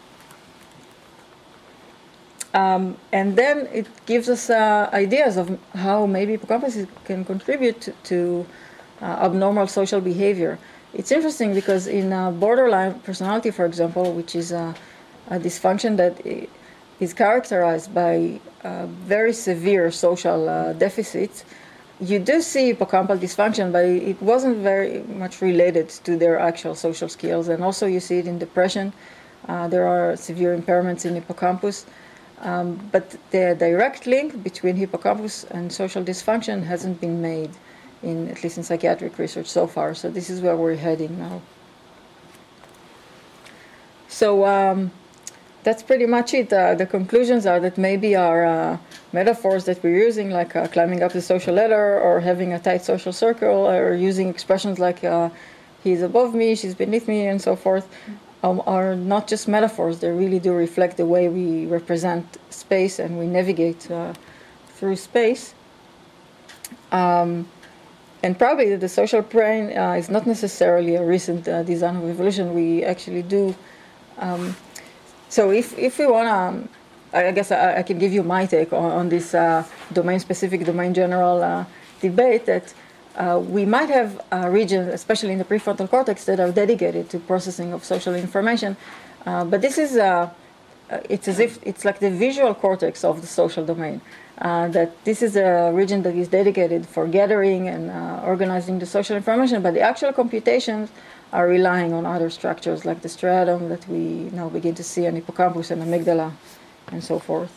Um, and then it gives us uh, ideas of how maybe hippocampus can contribute to, to uh, abnormal social behavior. It's interesting because in uh, borderline personality, for example, which is a, a dysfunction that is characterized by uh, very severe social uh, deficits, you do see hippocampal dysfunction, but it wasn't very much related to their actual social skills. And also you see it in depression. Uh, there are severe impairments in hippocampus. Um, but the direct link between hippocampus and social dysfunction hasn't been made, in at least in psychiatric research so far. So this is where we're heading now. So um, that's pretty much it. Uh, the conclusions are that maybe our uh, metaphors that we're using, like uh, climbing up the social ladder or having a tight social circle, or using expressions like uh, he's above me, she's beneath me, and so forth, Um, are not just metaphors. They really do reflect the way we represent space and we navigate uh, through space. Um, and probably that the social brain uh, is not necessarily a recent uh, design of evolution. We actually do. Um, so if, if we want to, um, I guess I, I can give you my take on, on this uh, domain-specific, domain-general uh, debate, that Uh, we might have uh, regions, especially in the prefrontal cortex, that are dedicated to processing of social information. Uh, but this is, uh, uh, it's as if it's like the visual cortex of the social domain. Uh, that this is a region that is dedicated for gathering and uh, organizing the social information, but the actual computations are relying on other structures like the striatum that we now begin to see, and hippocampus and amygdala, and so forth.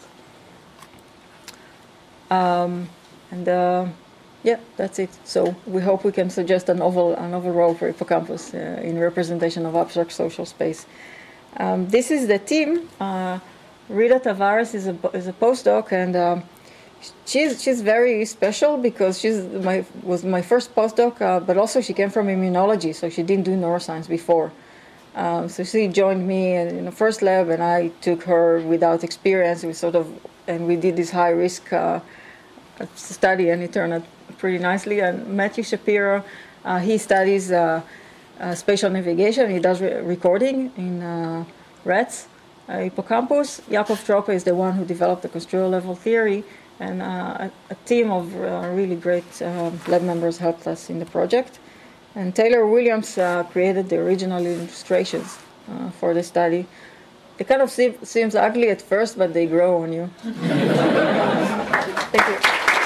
Um, and uh, Yeah, that's it. So we hope we can suggest a novel, a novel role for hippocampus uh, in representation of abstract social space. Um, this is the team. Uh, Rita Tavares is a, is a postdoc, and um, she's she's very special because she's my was my first postdoc, uh, but also she came from immunology, so she didn't do neuroscience before. Um, so she joined me in the first lab, and I took her without experience. We sort of and we did this high risk uh, study, and it turned out pretty nicely. And Matthew Shapiro, uh, he studies uh, uh, spatial navigation. He does re recording in uh, rats, uh, hippocampus. Yakov Trope is the one who developed the construal level theory, and uh, a, a team of uh, really great uh, lab members helped us in the project. And Taylor Williams uh, created the original illustrations uh, for the study. It kind of se seems ugly at first, but they grow on you. Thank you.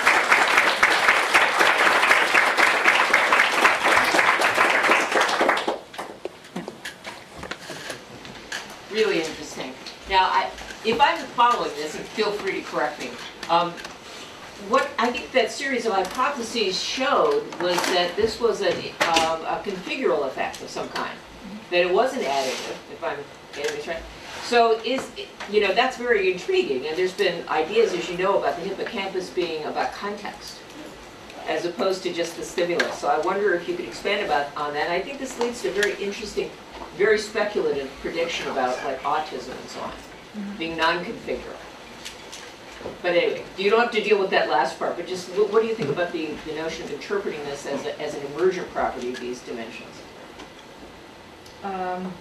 Really interesting. Now, I, if I'm following this, and feel free to correct me, um, what I think that series of hypotheses showed was that this was a, um, a configural effect of some kind, that it wasn't additive, if I'm getting this right. So is, you know, that's very intriguing, and there's been ideas, as you know, about the hippocampus being about context, as opposed to just the stimulus. So I wonder if you could expand about on that. And I think this leads to a very interesting, very speculative prediction about like autism and so on, mm-hmm. being non-configural. But anyway, you don't have to deal with that last part, but just what, what do you think about the, the notion of interpreting this as, a, as an emergent property of these dimensions? Um,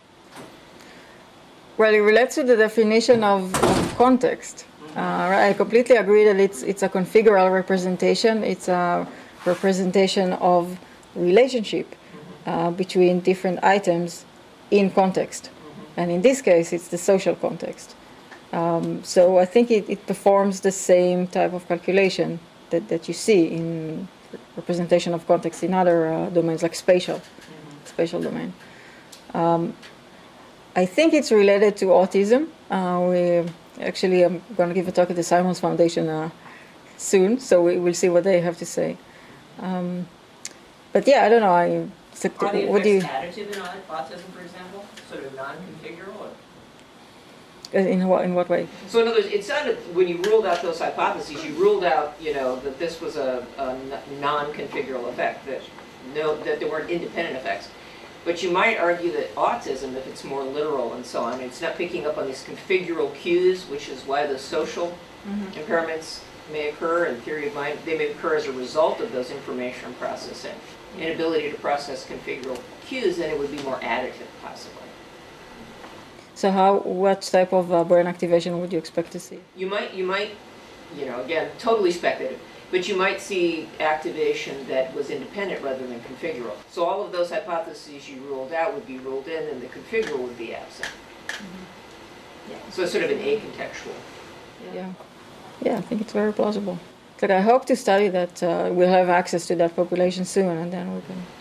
well, it relates to the definition of, of context. Uh, I completely agree that it's, it's a configural representation. It's a representation of relationship uh, between different items in context. And in this case, it's the social context. Um, so I think it, it performs the same type of calculation that, that you see in representation of context in other uh, domains like spatial, mm-hmm. spatial domain. Um, I think it's related to autism. Uh, we actually, I'm going to give a talk at the Simons Foundation uh, soon, so we, we'll see what they have to say. Um, but yeah, I don't know. I, so, Are the what do you? effects additive in autism, for example? Sort of non-configural? Or? In what in what way? So in other words, it sounded, when you ruled out those hypotheses, you ruled out, you know, that this was a, a non-configural effect, that no, that there weren't independent effects. But you might argue that autism, if it's more literal and so on, it's not picking up on these configural cues, which is why the social mm-hmm. impairments may occur in theory of mind. They may occur as a result of those information processing. Inability to process configural cues, then it would be more additive, possibly. So how, what type of uh, brain activation would you expect to see? You might, you might, you know, again, totally speculative, but you might see activation that was independent rather than configural. So all of those hypotheses you ruled out would be ruled in, and the configural would be absent. Mm-hmm. Yeah. So it's sort of an acontextual. Yeah. yeah, yeah, I think it's very plausible. Like I hope to study that. Uh, we'll have access to that population soon, and then we can.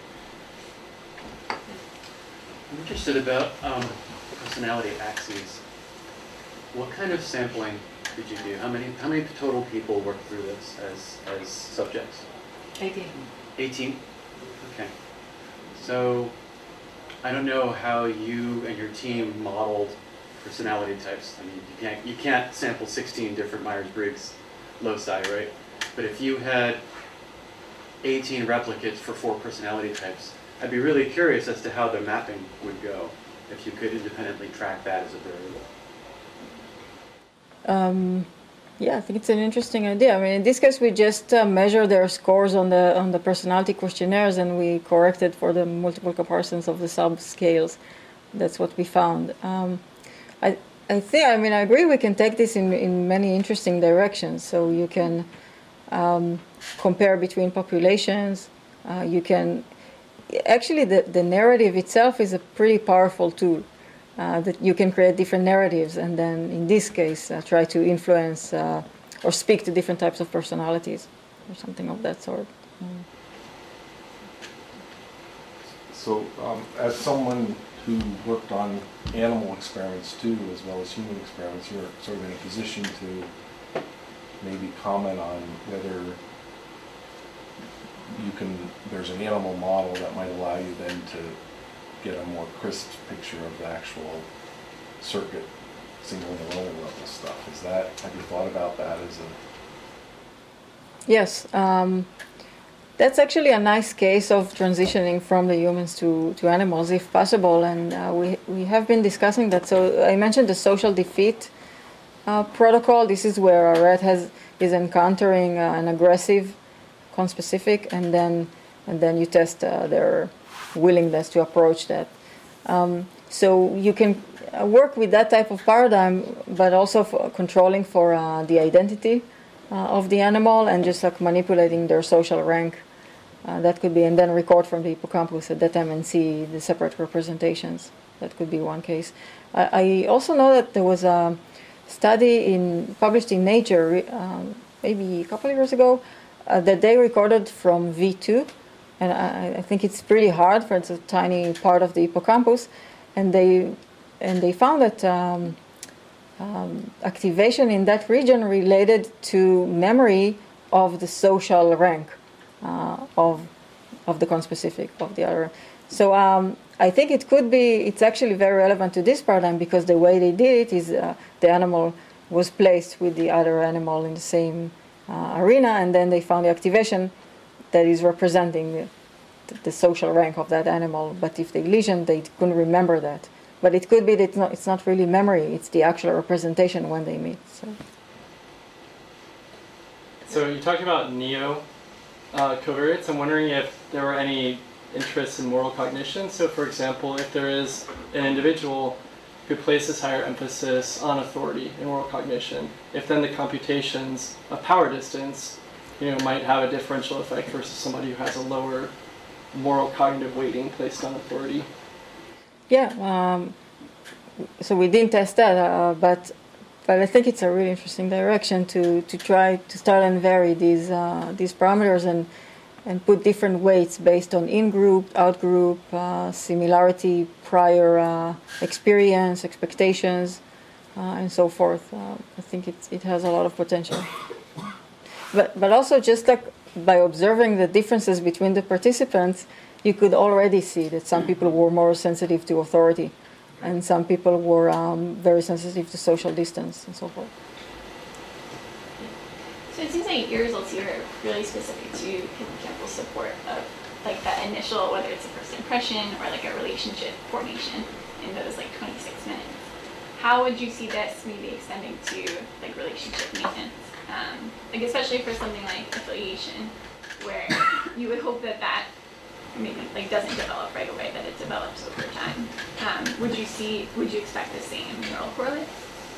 I'm interested about. Um, personality axes. What kind of sampling did you do? How many how many total people worked through this as as subjects? Eighteen. Eighteen? Okay. So I don't know how you and your team modeled personality types. I mean, you can't you can't sample sixteen different Myers-Briggs loci, right? But if you had eighteen replicates for four personality types, I'd be really curious as to how the mapping would go, if you could independently track that as a variable. Um, yeah, I think it's an interesting idea. I mean, in this case, we just uh, measure their scores on the on the personality questionnaires, and we corrected for the multiple comparisons of the subscales. That's what we found. Um, I I think I mean I agree. We can take this in in many interesting directions. So you can um, compare between populations. Uh, you can. Actually, the, the narrative itself is a pretty powerful tool uh, that you can create different narratives and then, in this case, uh, try to influence uh, or speak to different types of personalities or something of that sort. Mm. So, um, as someone who worked on animal experiments too, as well as human experiments, you're sort of in a position to maybe comment on whether you can, there's an animal model that might allow you then to get a more crisp picture of the actual circuit, single neuronal level stuff. Is that, have you thought about that as a... Yes, um, that's actually a nice case of transitioning from the humans to, to animals, if possible, and uh, we, we have been discussing that. So I mentioned the social defeat uh, protocol. This is where a rat has, is encountering uh, an aggressive conspecific, and then and then you test uh, their willingness to approach that. Um, so you can uh, work with that type of paradigm, but also for controlling for uh, the identity uh, of the animal and just like manipulating their social rank. Uh, that could be, and then record from the hippocampus at that time and see the separate representations. That could be one case. I, I also know that there was a study in published in Nature um, maybe a couple of years ago. Uh, that they recorded from V two, and I, I think it's pretty hard, for it's a tiny part of the hippocampus, and they and they found that um, um, activation in that region related to memory of the social rank uh, of of the conspecific of the other. So um, I think it could be, it's actually very relevant to this paradigm because the way they did it is uh, the animal was placed with the other animal in the same Uh, arena, and then they found the activation that is representing the, the social rank of that animal. But if they lesion, they couldn't remember that. But it could be that it's not, it's not really memory; it's the actual representation when they meet. So, so you talked about neo uh, covariates. I'm wondering if there were any interests in moral cognition. So, for example, if there is an individual who places higher emphasis on authority in moral cognition, if then the computations of power distance, you know, might have a differential effect versus somebody who has a lower moral cognitive weighting placed on authority. Yeah, um, so we didn't test that, uh, but but I think it's a really interesting direction to, to try to start and vary these uh, these parameters and and put different weights based on in-group, out-group, uh, similarity, prior uh, experience, expectations, uh, and so forth. Uh, I think it it has a lot of potential. But but also just like by observing the differences between the participants, you could already see that some people were more sensitive to authority, and some people were um, very sensitive to social distance and so forth. So it seems like your results here are really specific to hippocampal support of like that initial, whether it's a first impression or like a relationship formation in those like twenty-six minutes. How would you see this maybe extending to like relationship maintenance? Um, like especially for something like affiliation, where you would hope that that maybe like doesn't develop right away, that it develops over time. Um, would you see? Would you expect the same neural correlates?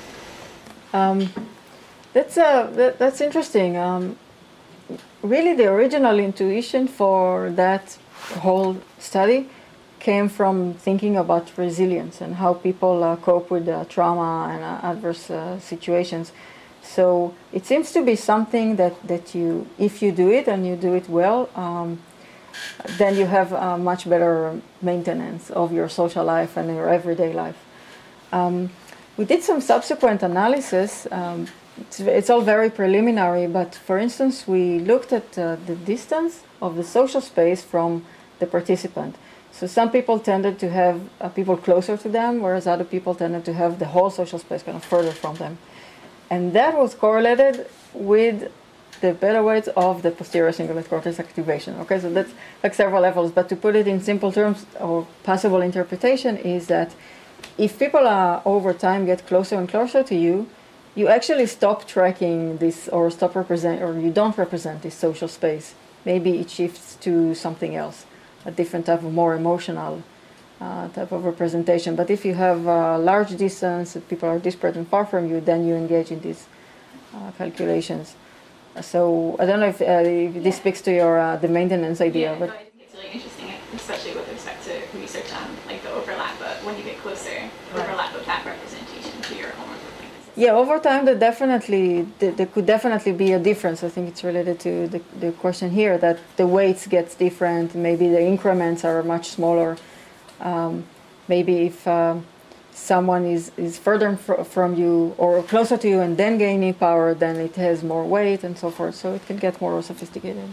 Um, that's uh, that, that's interesting. Um, really, the original intuition for that whole study came from thinking about resilience and how people uh, cope with uh, trauma and uh, adverse uh, situations. So it seems to be something that, that you, if you do it and you do it well, um, then you have a much better maintenance of your social life and your everyday life. Um, we did some subsequent analysis. Um, it's, it's all very preliminary, but for instance, we looked at uh, the distance of the social space from the participant. So some people tended to have uh, people closer to them, whereas other people tended to have the whole social space kind of further from them. And that was correlated with the beta weights of the posterior cingulate cortex activation. Okay, so that's like several levels, but to put it in simple terms, or possible interpretation is that if people are over time get closer and closer to you, you actually stop tracking this or stop represent, or you don't represent this social space. Maybe it shifts to something else, a different type of more emotional uh, type of representation. But if you have a large distance, if people are disparate and far from you, then you engage in these uh, calculations. So I don't know if, uh, if this speaks to your uh, the maintenance idea, Yeah, but no, I think it's really interesting, especially with respect to research on like the overlap, but when you get closer, overlap of that representation to your own. yeah, over time there definitely there, there could definitely be a difference. I think it's related to the, the question here that the weights gets different. Maybe the increments are much smaller. Um, maybe if uh, someone is, is further fr from you or closer to you and then gaining power, then it has more weight and so forth. So it can get more sophisticated.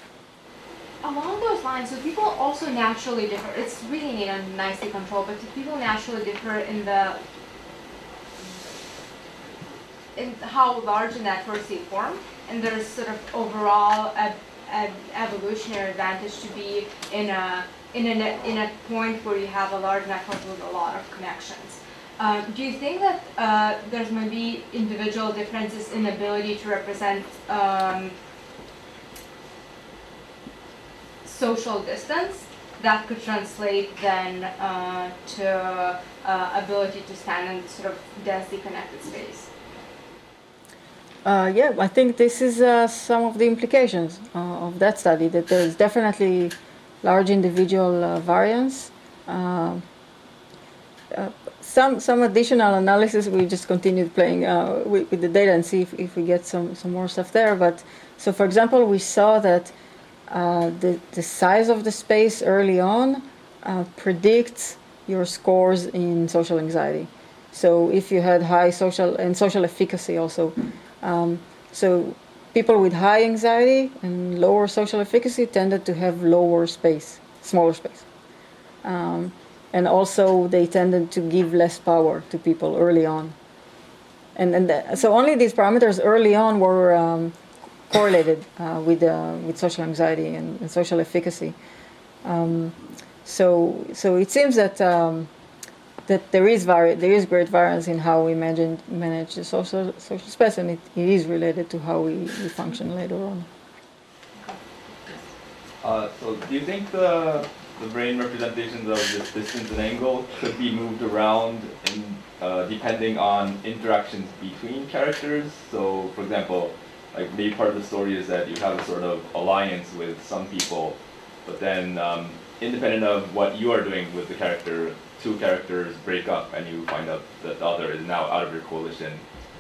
Along those lines, so people also naturally differ. It's really neat and nicely controlled, but do people naturally differ in the in how large the networks they form, and there's sort of overall ev ev evolutionary advantage to be in a in a net, in a point where you have a large network with a lot of connections. Um, do you think that uh, there's maybe individual differences in ability to represent um, social distance that could translate then uh, to uh, ability to stand in sort of densely connected space? Uh, yeah, I think this is uh, some of the implications uh, of that study, that there is definitely large individual uh, variance. Uh, uh, some some additional analysis, we just continued playing uh, with, with the data and see if, if we get some, some more stuff there. But so, for example, we saw that uh, the, the size of the space early on uh, predicts your scores in social anxiety. So if you had high social and social efficacy also. Um, so people with high anxiety and lower social efficacy tended to have lower space, smaller space. Um, and also they tended to give less power to people early on. And, and the, so only these parameters early on were um, correlated uh, with, uh, with social anxiety and, and social efficacy. Um, so, so it seems that um, that there is vari there is great variance in how we manage, manage the social, social space, and it, it is related to how we, we function later on. Uh, so do you think the, the brain representations of this distance and angle could be moved around in, uh, depending on interactions between characters? So for example, like maybe part of the story is that you have a sort of alliance with some people, but then um, independent of what you are doing with the character, two characters break up and you find out that the other is now out of your coalition.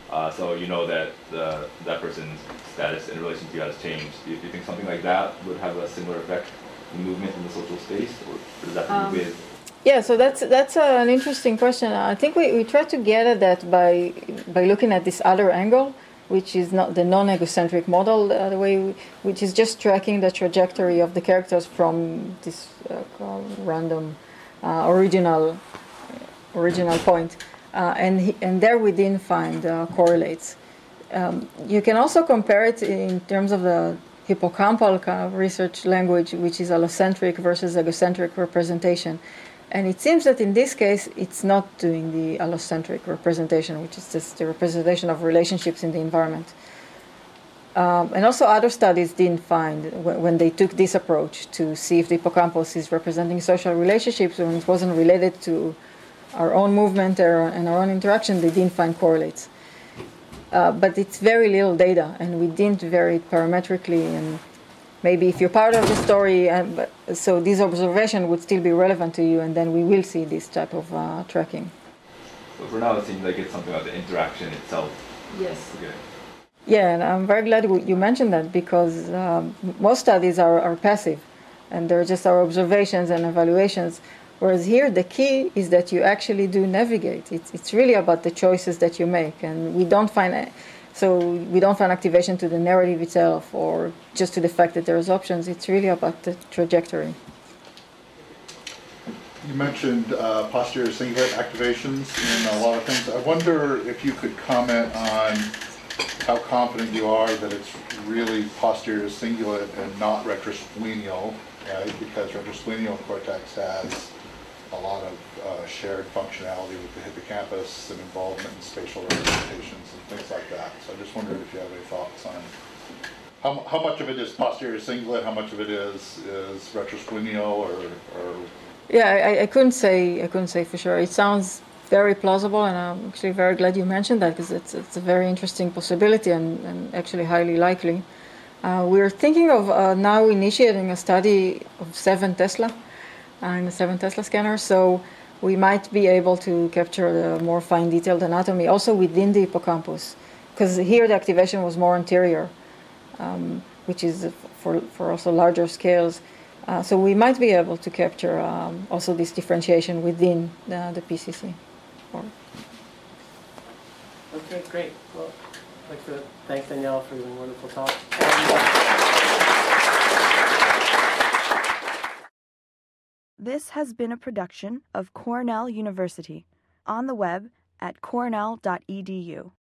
Uh, so you know that the, that person's status in relation to you has changed. Do you, do you think something like that would have a similar effect in movement in the social space, or does that have to do with? Yeah, so that's that's an interesting question. I think we, we try to get at that by by looking at this other angle, which is not the non-egocentric model, uh, the way we, which is just tracking the trajectory of the characters from this uh, random uh, original original point, uh, and he, and there we didn't find uh, correlates. Um, you can also compare it in terms of the hippocampal kind of research language, which is allocentric versus egocentric representation. And it seems that in this case, it's not doing the allocentric representation, which is just the representation of relationships in the environment. Um, and also other studies didn't find, w- when they took this approach to see if the hippocampus is representing social relationships, when it wasn't related to our own movement or, and our own interaction, they didn't find correlates. Uh, but it's very little data, and we didn't vary it parametrically, and maybe if you're part of the story, and, but, so this observation would still be relevant to you, and then we will see this type of uh, tracking. So for now, it seems like it's something about the interaction itself. Yes. Okay. Yeah, and I'm very glad you mentioned that, because um, most studies are, are passive, and they're just our observations and evaluations, whereas here the key is that you actually do navigate. It's, it's really about the choices that you make, and we don't find a, So we don't find activation to the narrative itself or just to the fact that there's options. It's really about the trajectory. You mentioned uh, posterior cingulate activations in a lot of things. I wonder if you could comment on how confident you are that it's really posterior cingulate and not retrosplenial, right? Because retrosplenial cortex has a lot of uh, shared functionality with the hippocampus and involvement in spatial representations and things like that. So I just wondered if you have any thoughts on how, how much of it is posterior cingulate, how much of it is is retrosplenial, or, or yeah, I, I couldn't say I couldn't say for sure. It sounds very plausible, and I'm actually very glad you mentioned that, because it's it's a very interesting possibility and, and actually highly likely. Uh, we're thinking of uh, now initiating a study of seven Tesla. Uh, in the seven Tesla scanner, so we might be able to capture the more fine detailed anatomy also within the hippocampus, because here the activation was more anterior, um, which is for, for also larger scales. Uh, so we might be able to capture um, also this differentiation within the, the P C C. Or okay, great. Well, I'd like to thank Danielle for your wonderful talk. And, This has been a production of Cornell University, on the web at cornell dot e d u.